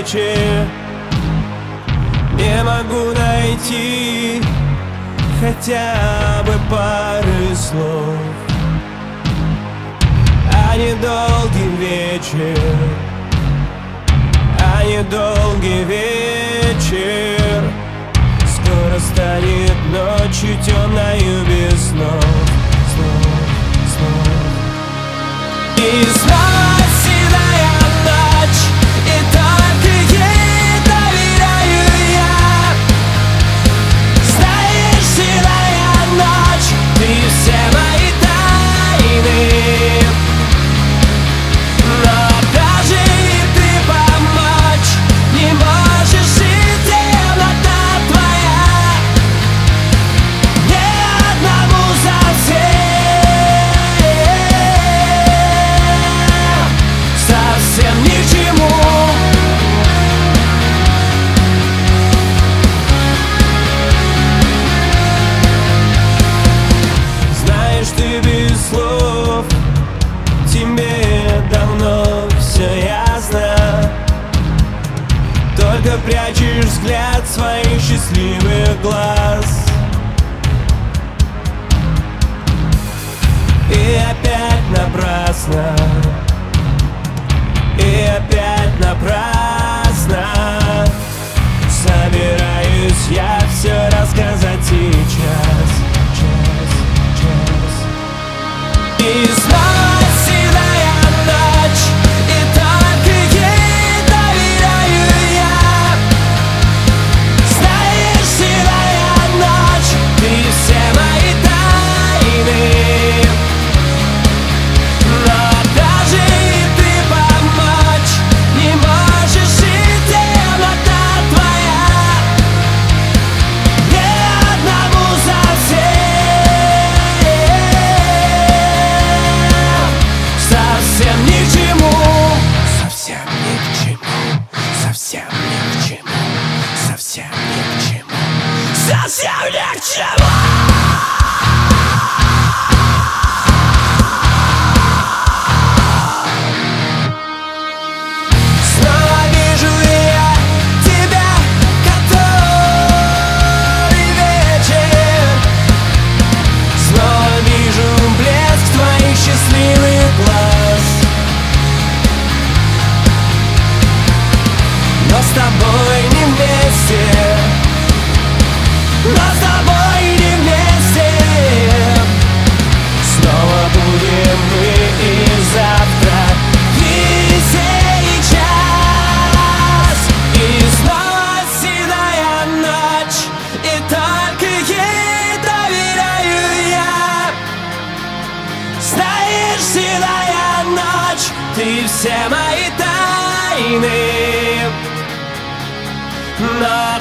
вечер. Не могу найти хотя бы пары слов, а недолгий вечер, а недолгий вечер. Скоро станет ночью темною без снов, снов, снов. И снова седая ночь, и только ей доверяю я. Знаешь, седая ночь, ты все мои тайны. Но даже и ты помочь не можешь, и темнота твоя не одному совсем ни к чему. Знаешь, ты без слов, тебе давно все ясно. Только прячешь взгляд своих счастливых глаз. И опять напрасно, и опять напрасно. Собираюсь я все рассказать сейчас, час. И снова седая ночь, и только ей доверяю я. Знаешь, седая ночь, ты все мои тайны. Но даже и ты помочь не можешь, и темнота твоя не одному совсем ни к чему. Совсем ни к чему, совсем ни к чему, совсем ни к чему, совсем ни к чему. Счастливый глаз. Но с тобой не вместе, но с тобой не вместе. Снова будем мы и завтра, и сейчас. И снова седая ночь, и только ей доверяю я. Знаешь, седая ночь, ты все мои тайны. Но